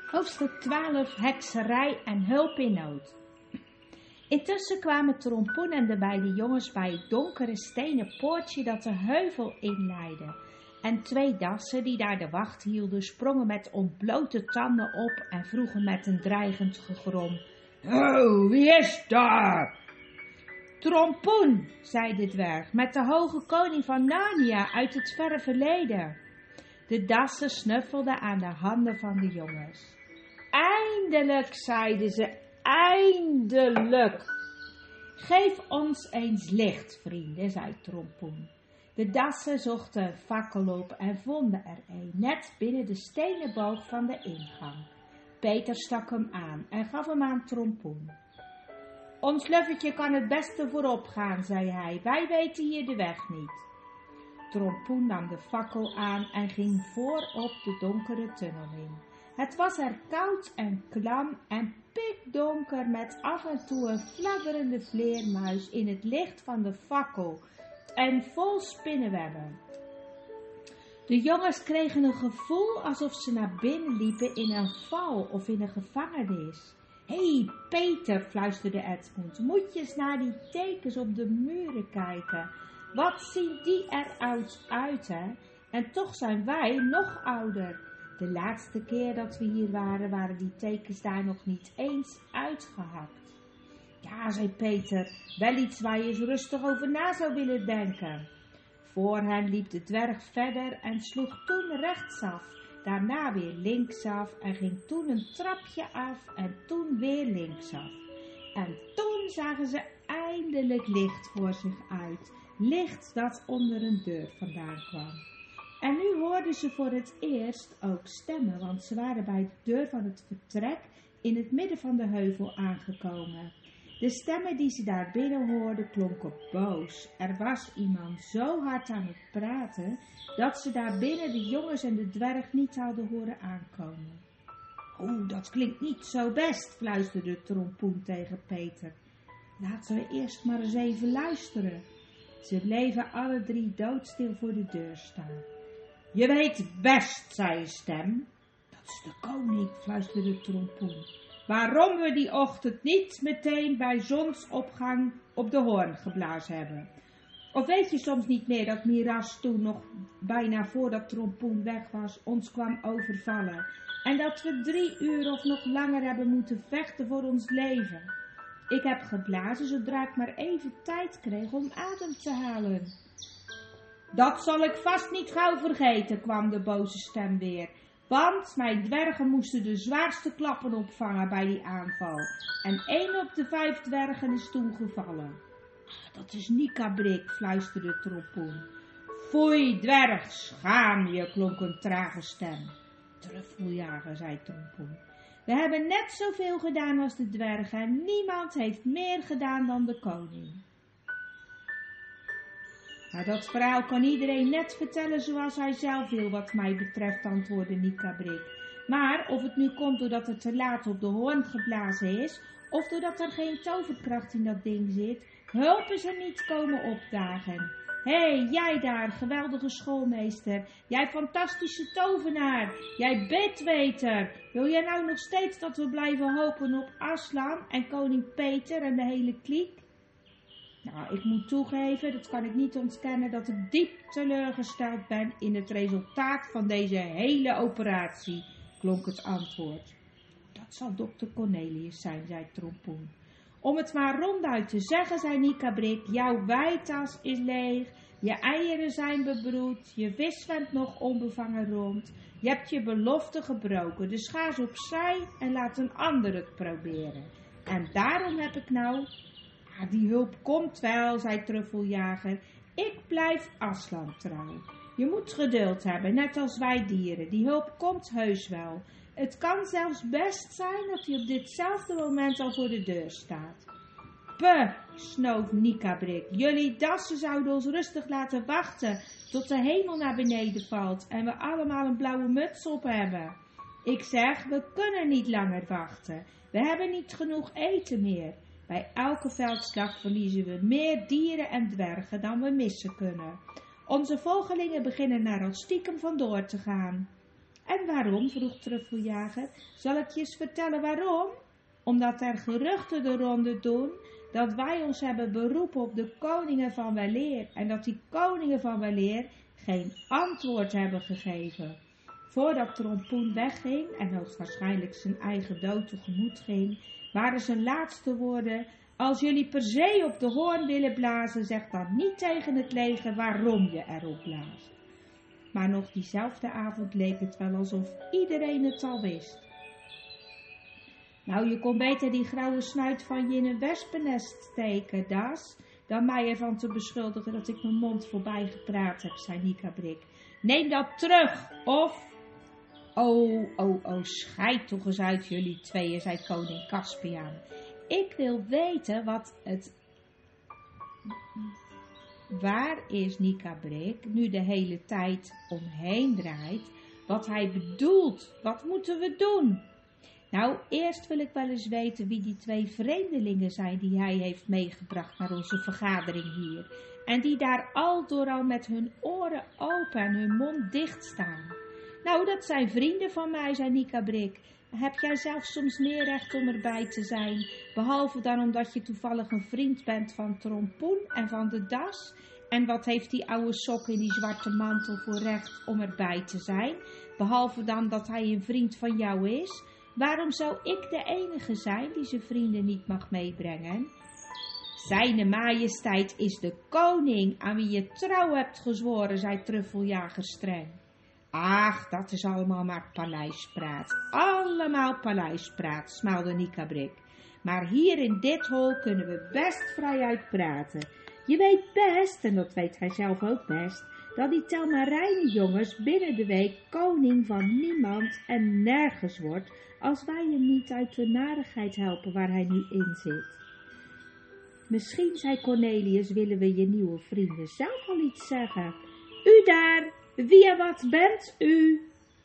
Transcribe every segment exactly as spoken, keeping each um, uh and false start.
Hoofdstuk twaalf, hekserij en hulp in nood. Intussen kwamen Trompoen en de beide jongens bij het donkere stenen poortje dat de heuvel inleidde. En twee dassen die daar de wacht hielden sprongen met ontblote tanden op en vroegen met een dreigend gegrom: "Oh, wie is daar?" "Trompoen," zei de dwerg, "met de hoge koning van Narnia uit het verre verleden." De dassen snuffelden aan de handen van de jongens. "Eindelijk," zeiden ze, "eindelijk." "Geef ons eens licht, vrienden," zei Trompoen. De dassen zochten een fakkel op en vonden er een, net binnen de stenen boog van de ingang. Peter stak hem aan en gaf hem aan Trompoen. "Ons luffetje kan het beste voorop gaan," zei hij, "wij weten hier de weg niet." Trompoen nam de fakkel aan en ging voorop de donkere tunnel in. Het was er koud en klam en pikdonker met af en toe een fladderende vleermuis in het licht van de fakkel en vol spinnenwebben. De jongens kregen een gevoel alsof ze naar binnen liepen in een val of in een gevangenis. "Hé, hey, Peter," fluisterde Edmund, "moet je eens naar die tekens op de muren kijken. Wat zien die er oud uit, hè? En toch zijn wij nog ouder. De laatste keer dat we hier waren, waren die tekens daar nog niet eens uitgehakt." "Ja," zei Peter, "wel iets waar je eens rustig over na zou willen denken." Voor hen liep de dwerg verder en sloeg toen rechtsaf, daarna weer linksaf en ging toen een trapje af en toen weer linksaf. En toen zagen ze eindelijk licht voor zich uit, licht dat onder een deur vandaan kwam. En nu hoorden ze voor het eerst ook stemmen, want ze waren bij de deur van het vertrek in het midden van de heuvel aangekomen. De stemmen die ze daar binnen hoorden klonken boos. Er was iemand zo hard aan het praten dat ze daar binnen de jongens en de dwerg niet hadden horen aankomen. "Oeh, dat klinkt niet zo best," fluisterde Trompoen tegen Peter. "Laten we eerst maar eens even luisteren." Ze bleven alle drie doodstil voor de deur staan. "Je weet best," zei een stem. "Dat is de koning," fluisterde Trompoen. "Waarom we die ochtend niet meteen bij zonsopgang op de hoorn geblazen hebben. Of weet je soms niet meer dat Miras toen nog bijna voordat Trompoen weg was ons kwam overvallen en dat we drie uur of nog langer hebben moeten vechten voor ons leven? Ik heb geblazen zodra ik maar even tijd kreeg om adem te halen." "Dat zal ik vast niet gauw vergeten," kwam de boze stem weer. "Want mijn dwergen moesten de zwaarste klappen opvangen bij die aanval. En één op de vijf dwergen is toen gevallen." "Dat is Nikabrik," fluisterde Trompoen. "Foei, dwerg, schaam je," klonk een trage stem. "Truffeljager," zei Trompoen. "We hebben net zoveel gedaan als de dwergen en niemand heeft meer gedaan dan de koning." "Maar dat verhaal kan iedereen net vertellen zoals hij zelf wil, wat mij betreft," antwoordde Nikabrik. "Maar of het nu komt doordat het te laat op de hoorn geblazen is, of doordat er geen toverkracht in dat ding zit, hulp is er niet komen opdagen. Hé, hey, jij daar, geweldige schoolmeester, jij fantastische tovenaar, jij bedweter, wil jij nou nog steeds dat we blijven hopen op Aslan en koning Peter en de hele kliek?" "Nou, ik moet toegeven, dat kan ik niet ontkennen, dat ik diep teleurgesteld ben in het resultaat van deze hele operatie," klonk het antwoord. "Dat zal dokter Cornelius zijn," zei Trompoen. "Om het maar ronduit te zeggen," zei Nikabrik, "jouw wijtas is leeg, je eieren zijn bebroed, je vis zwemt nog onbevangen rond, je hebt je belofte gebroken, dus ga eens opzij en laat een ander het proberen. En daarom heb ik nou..." "Ah, die hulp komt wel," zei Truffeljager. "Ik blijf Aslan trouw. Je moet geduld hebben, net als wij dieren. Die hulp komt heus wel. Het kan zelfs best zijn dat hij op ditzelfde moment al voor de deur staat." "Puh," snoof Nikabrik, "jullie dassen zouden ons rustig laten wachten tot de hemel naar beneden valt en we allemaal een blauwe muts op hebben. Ik zeg, we kunnen niet langer wachten. We hebben niet genoeg eten meer. Bij elke veldslag verliezen we meer dieren en dwergen dan we missen kunnen. Onze volgelingen beginnen naar ons stiekem vandoor te gaan." En waarom, vroeg Truffeljager. Zal ik je eens vertellen waarom? Omdat er geruchten de ronde doen dat wij ons hebben beroepen op de koningen van weleer en dat die koningen van weleer geen antwoord hebben gegeven. Voordat Trompoen wegging en hoogstwaarschijnlijk zijn eigen dood tegemoet ging, waren zijn laatste woorden: als jullie per se op de hoorn willen blazen, zeg dan niet tegen het leger waarom je erop blaast. Maar nog diezelfde avond leek het wel alsof iedereen het al wist. Nou, je kon beter die grauwe snuit van je in een wespennest steken, Das, dan mij ervan te beschuldigen dat ik mijn mond voorbij gepraat heb, zei Nikabrik. Neem dat terug, of... Oh, oh, oh, scheid toch eens uit jullie tweeën, zei koning Caspian. Ik wil weten wat het... Waar is Nikabrik nu de hele tijd omheen draait? Wat hij bedoelt? Wat moeten we doen? Nou, eerst wil ik wel eens weten wie die twee vreemdelingen zijn die hij heeft meegebracht naar onze vergadering hier. En die daar al door al met hun oren open en hun mond dicht staan. Nou, dat zijn vrienden van mij, zei Nikabrik. Heb jij zelf soms meer recht om erbij te zijn, behalve dan omdat je toevallig een vriend bent van Trompoen en van de Das? En wat heeft die oude sok in die zwarte mantel voor recht om erbij te zijn, behalve dan dat hij een vriend van jou is? Waarom zou ik de enige zijn die zijn vrienden niet mag meebrengen? Zijne majesteit is de koning aan wie je trouw hebt gezworen, zei Truffeljager streng. Ach, dat is allemaal maar paleispraat. Allemaal paleispraat, smaalde Nikabrik. Maar hier in dit hol kunnen we best vrijuit praten. Je weet best, en dat weet hij zelf ook best, dat die Telmarijnen jongens binnen de week koning van niemand en nergens wordt, als wij hem niet uit de narigheid helpen waar hij nu in zit. Misschien, zei Cornelius, willen we je nieuwe vrienden zelf al iets zeggen. U daar, wie en wat bent u?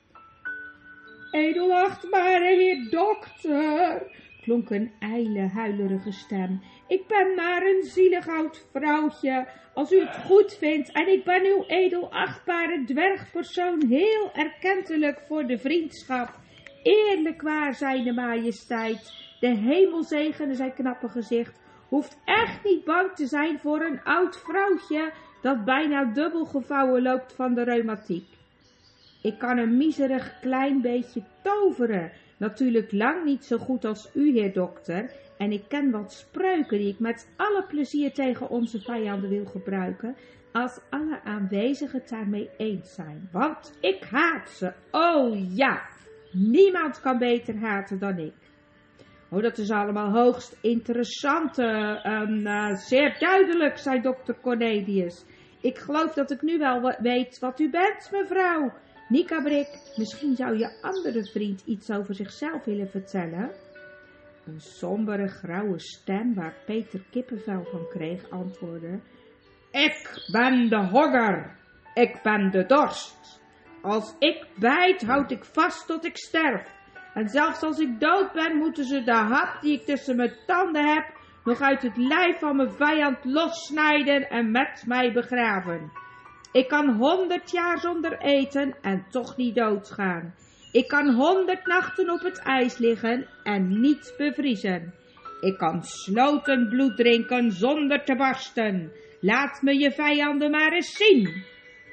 Edelachtbare heer dokter, klonk een ijle, huilerige stem. Ik ben maar een zielig oud vrouwtje, als u het goed vindt, en ik ben uw edelachtbare dwergpersoon heel erkentelijk voor de vriendschap. Eerlijk waar, zei de majesteit, de hemel zegene zijn knappe gezicht, hoeft echt niet bang te zijn voor een oud vrouwtje dat bijna dubbel gevouwen loopt van de reumatiek. Ik kan een miserig klein beetje toveren, natuurlijk lang niet zo goed als u, heer dokter, en ik ken wat spreuken die ik met alle plezier tegen onze vijanden wil gebruiken, als alle aanwezigen het daarmee eens zijn, want ik haat ze, oh ja, niemand kan beter haten dan ik. Oh, dat is allemaal hoogst interessant, uh, um, uh, zeer duidelijk, zei dokter Cornelius. Ik geloof dat ik nu wel weet wat u bent, mevrouw. Nikabrik, misschien zou je andere vriend iets over zichzelf willen vertellen? Een sombere, grauwe stem, waar Peter kippenvel van kreeg, antwoordde: Ik ben de honger, ik ben de dorst. Als ik bijt, houd ik vast tot ik sterf. En zelfs als ik dood ben, moeten ze de hap die ik tussen mijn tanden heb, nog uit het lijf van mijn vijand lossnijden en met mij begraven. Ik kan honderd jaar zonder eten en toch niet doodgaan. Ik kan honderd nachten op het ijs liggen en niet bevriezen. Ik kan sloten bloed drinken zonder te barsten. Laat me je vijanden maar eens zien.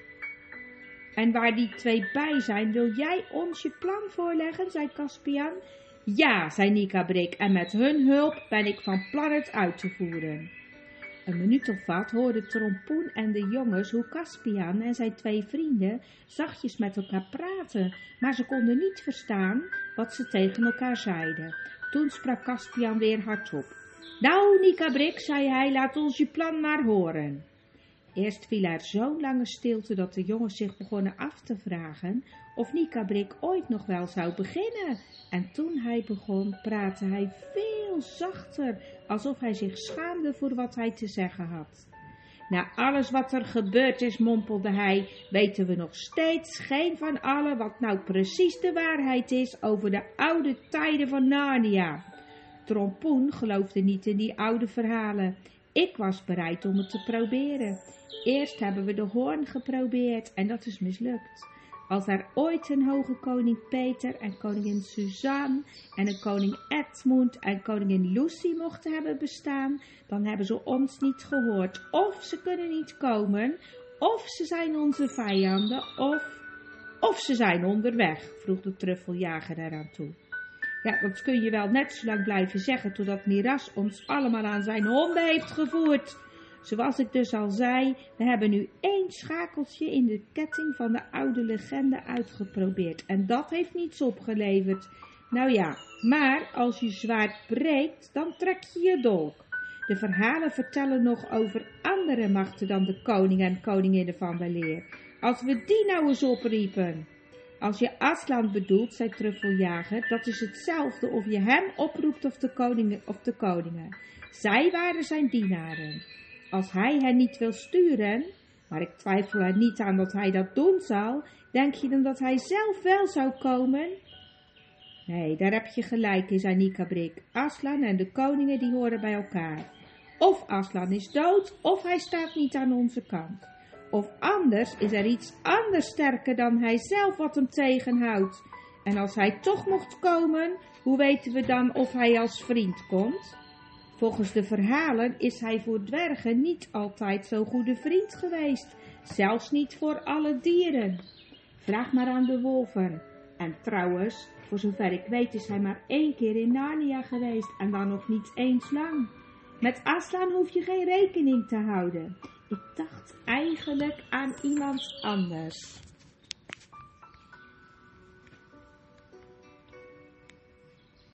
En waar die twee bij zijn, wil jij ons je plan voorleggen, zei Caspian. Ja, zei Nikabrik, en met hun hulp ben ik van plan het uit te voeren. Een minuut of wat hoorden Trompoen en de jongens hoe Caspian en zijn twee vrienden zachtjes met elkaar praten, maar ze konden niet verstaan wat ze tegen elkaar zeiden. Toen sprak Caspian weer hardop. Nou, Nikabrik, zei hij, laat ons je plan maar horen. Eerst viel er zo'n lange stilte dat de jongens zich begonnen af te vragen of Nikabrik ooit nog wel zou beginnen. En toen hij begon, praatte hij veel zachter, alsof hij zich schaamde voor wat hij te zeggen had. Na alles wat er gebeurd is, mompelde hij, weten we nog steeds geen van allen wat nou precies de waarheid is over de oude tijden van Narnia. Trompoen geloofde niet in die oude verhalen. Ik was bereid om het te proberen. Eerst hebben we de hoorn geprobeerd en dat is mislukt. Als er ooit een hoge koning Peter en koningin Suzanne en een koning Edmund en koningin Lucy mochten hebben bestaan, dan hebben ze ons niet gehoord. Of ze kunnen niet komen, of ze zijn onze vijanden, of, of ze zijn onderweg, vroeg de truffeljager eraan toe. Ja, dat kun je wel net zo lang blijven zeggen, totdat Miras ons allemaal aan zijn honden heeft gevoerd. Zoals ik dus al zei, we hebben nu één schakeltje in de ketting van de oude legende uitgeprobeerd. En dat heeft niets opgeleverd. Nou ja, maar als je zwaard breekt, dan trek je je dolk. De verhalen vertellen nog over andere machten dan de koning en koninginnen van de leer. Als we die nou eens opriepen. Als je Aslan bedoelt, zei Truffeljager, dat is hetzelfde of je hem oproept of de koningen. Of de koningen. Zij waren zijn dienaren. Als hij hen niet wil sturen, maar ik twijfel er niet aan dat hij dat doen zal, denk je dan dat hij zelf wel zou komen? Nee, daar heb je gelijk in, zei Nikabrik. Aslan en de koningen die horen bij elkaar. Of Aslan is dood, of hij staat niet aan onze kant. Of anders is er iets anders sterker dan hij zelf wat hem tegenhoudt. En als hij toch mocht komen, hoe weten we dan of hij als vriend komt? Volgens de verhalen is hij voor dwergen niet altijd zo'n goede vriend geweest. Zelfs niet voor alle dieren. Vraag maar aan de wolven. En trouwens, voor zover ik weet is hij maar één keer in Narnia geweest en dan nog niet eens lang. Met Aslan hoef je geen rekening te houden. Ik dacht eigenlijk aan iemand anders.